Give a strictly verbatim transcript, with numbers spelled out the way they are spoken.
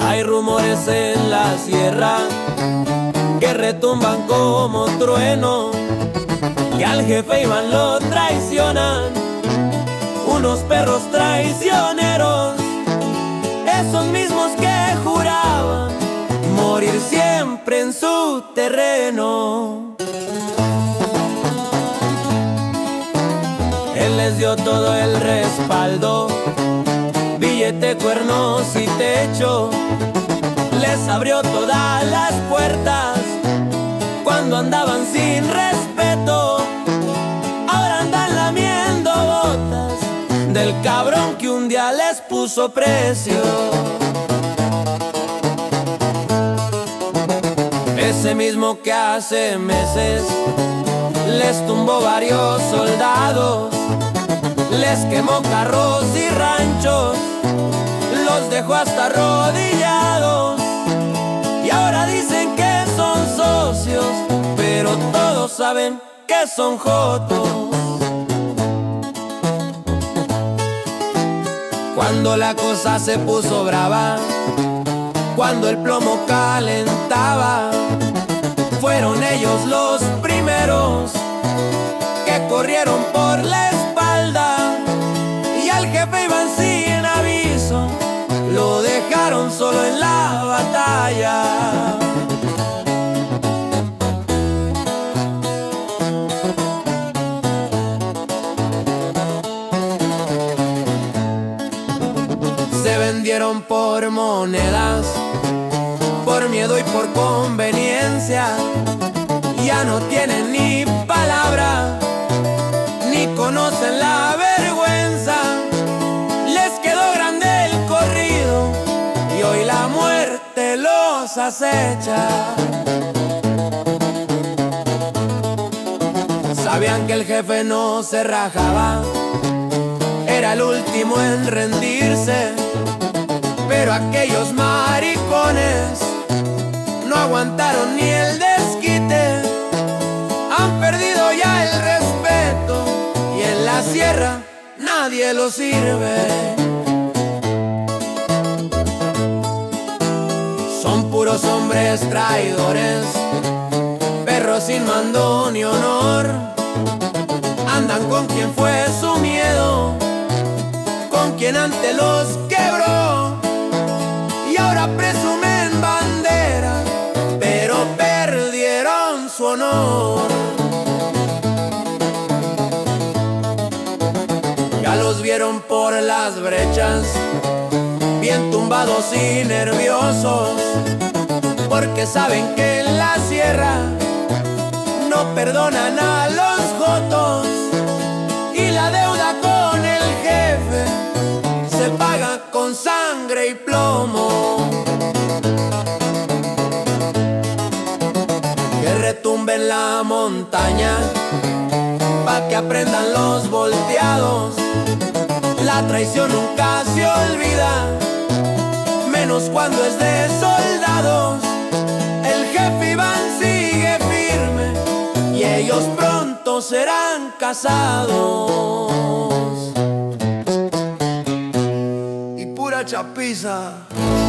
Hay rumores en la sierra que retumban como trueno, que al jefe Iván lo traicionan unos perros traicioneros, esos mismos que juraban morir siempre en su terreno. Él les dio todo el respaldo, billete, cuernos y techo. Les abrió todas las puertas cuando andaban sin respeto. Ahora andan lamiendo botas del cabrón que un día les puso precio. Ese mismo que hace meses les tumbó varios soldados, les quemó carros y ranchos, los dejó hasta arrodillados. Y ahora dicen que son socios, pero todos saben que son jotos. Cuando la cosa se puso brava, cuando el plomo calentaba, fueron ellos los primeros que corrieron por la espalda. Y al jefe Iván sin aviso lo dejaron solo en la batalla. Se vendieron por monedas, por miedo y por conveniencia. Ya no tienen ni palabra, ni conocen la vergüenza. Les quedó grande el corrido y hoy la muerte los acecha. Sabían que el jefe no se rajaba, era el último en rendirse, pero aquellos maricones no aguantaron ni el desquite. Han perdido ya el respeto y en la sierra nadie los sirve. Son puros hombres traidores, perros sin mando ni honor. Andan con quien fue su miedo, con quien antes los quebró. Y ahora presumen bandera, pero perdieron su honor. Ya los vieron por las brechas, bien tumbados y nerviosos, porque saben que en la sierra no perdonan a los jotos. Y la deuda con el jefe se paga con sangre y plomo. Que retumbe en la montaña, pa' que aprendan los volteados. La traición nunca se olvida, menos cuando es de soldados. El jefe Iván sigue firme y ellos pronto serán casados. Y pura chapiza.